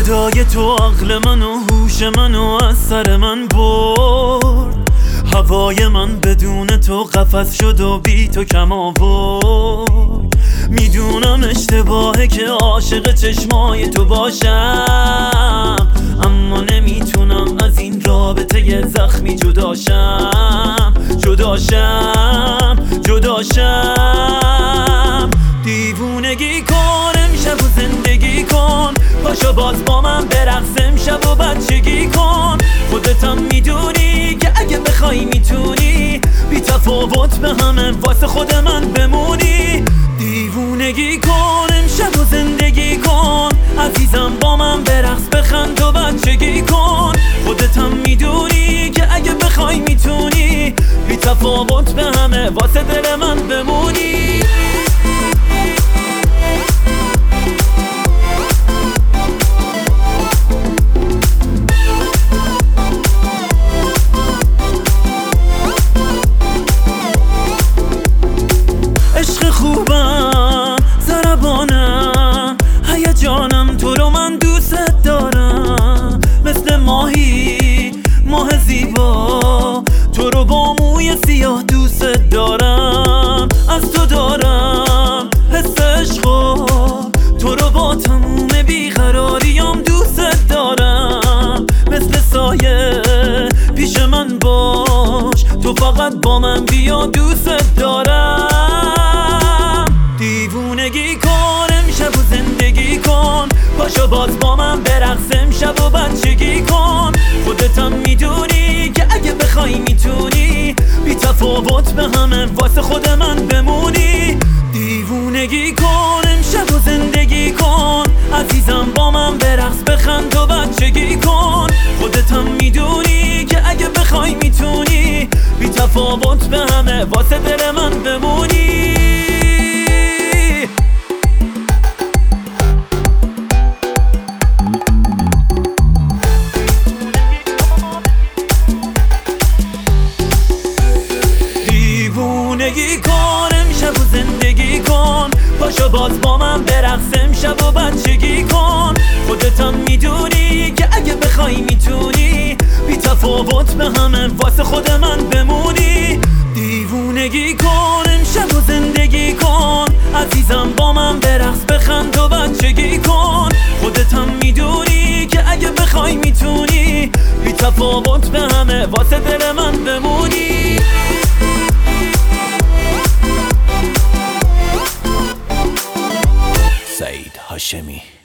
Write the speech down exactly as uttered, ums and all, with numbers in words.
صدای تو عقل من و هوش منو از سر من برد. هوای من بدون تو قفس شد و بی تو کم آورد. میدونم اشتباهه که عاشق چشمای تو باشم، اما نمیتونم از این رابطه زخمی جداشم جداشم جداشم. دیوونگی کن امشب و زندگی کن، پاشو باز با من برقص امشب و بچگی کن. خودتم میدونی که اگه بخوای میتونی بی تفاوت به همه واسه خود من بمونی. دیوونگی کن امشب و زندگی کن، عزیزم با من برقص بخند و بچگی کن. خودتم میدونی که اگه بخوای میتونی بی تفاوت به همه واسه دل من بمونی. عشق خوبم ضربانم هیجانم، تو رو من دوست دارم مثل ماهی ماه زیبا. تو رو با موی سیاه دوست دارم، از تو دارم حس عشقو. تو رو با تموم بیقراریام دوست دارم مثل سایه پیش من باش. تو فقط با من بیا دوست دارم. دیوونگی کن امشب و زندگی کن، پاشو باز با من برقص امشب و بچگی کن. خودتم میدونی که اگه بخوای میتونی بی تفاوت به همه واسه خود من بمونی. دیوونگی کن امشب و زندگی کن، عزیزم با من برقص بخند و بچگی کن. خودتم میدونی که اگه بخوای میتونی بی تفاوت به همه واسه دل من بمونی. دیوونگی کن امشب و زندگی کن، پاشو باز با من برقص امشب و بچگی کن. خودتم میدونی که اگه بخوای میتونی بی تفاوت به همه واسه خود من بمونی. دیوونگی کن امشب و زندگی کن، عزیزم با من برقص بخند و بچگی کن. خودتم میدونی که اگه بخوای میتونی بی تفاوت به همه واسه دل من بمونی. سعید هاشمی.